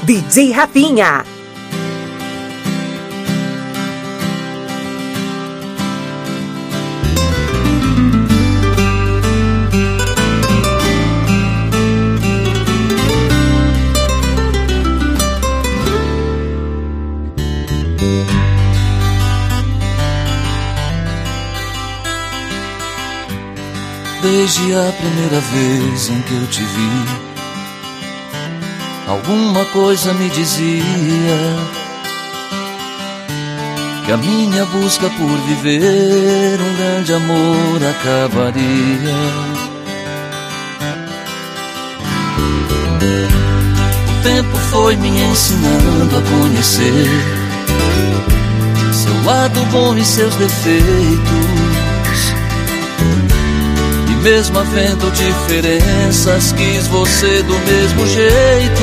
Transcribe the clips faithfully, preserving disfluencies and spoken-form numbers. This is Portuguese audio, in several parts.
D J Rafinha. Desde a primeira vez em que eu te vi, alguma coisa me dizia que a minha busca por viver um grande amor acabaria. O tempo foi me ensinando a conhecer seu lado bom e seus defeitos. Mesmo havendo diferenças, quis você do mesmo jeito.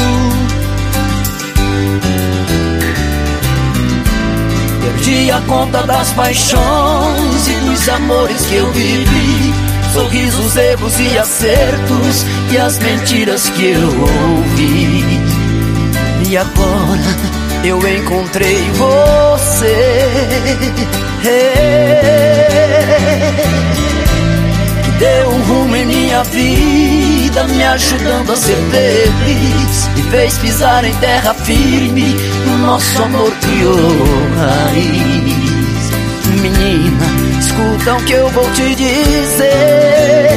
Perdi a conta das paixões e dos amores que eu vivi, sorrisos, erros e acertos, e as mentiras que eu ouvi. E agora eu encontrei você, deu um rumo em minha vida, me ajudando a ser feliz, me fez pisar em terra firme, o nosso amor criou raiz. Menina, escuta o que eu vou te dizer.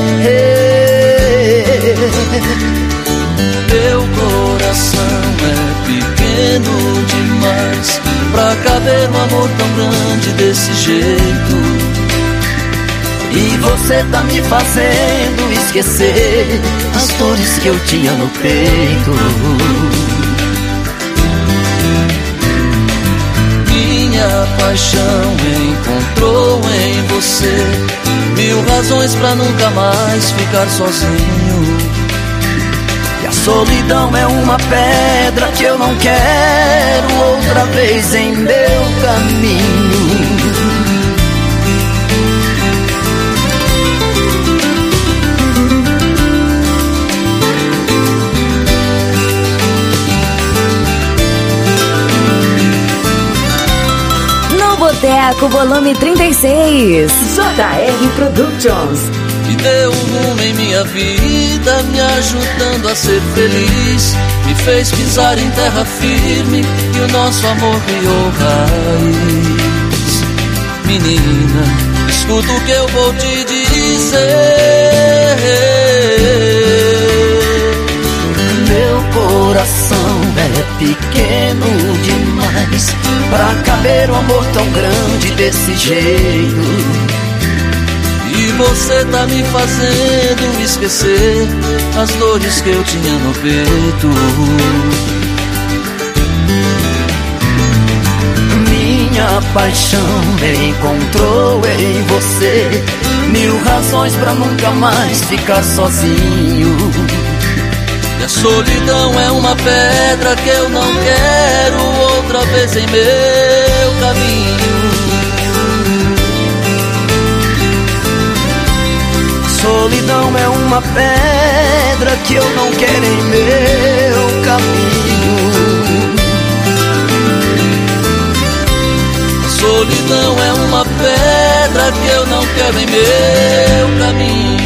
Meu coração é pequeno demais pra caber um amor tão grande desse jeito. E você tá me fazendo esquecer as dores que eu tinha no peito. Minha paixão encontrou em você mil razões pra nunca mais ficar sozinho. E a solidão é uma pedra que eu não quero outra vez em meu caminho. Boteco Volume trinta e seis, J R Productions. E deu um rumo em minha vida, me ajudando a ser feliz, me fez pisar em terra firme e o nosso amor criou raiz. Menina, escuta o que eu vou te dizer. Meu coração é pequeno demais pra caber um amor tão grande desse jeito. E você tá me fazendo esquecer as dores que eu tinha no peito. Minha paixão encontrou em você mil razões pra nunca mais ficar sozinho. E a solidão é uma pedra que eu não quero outra vez em meu caminho. A solidão é uma pedra que eu não quero em meu caminho. A solidão é uma pedra que eu não quero em meu caminho.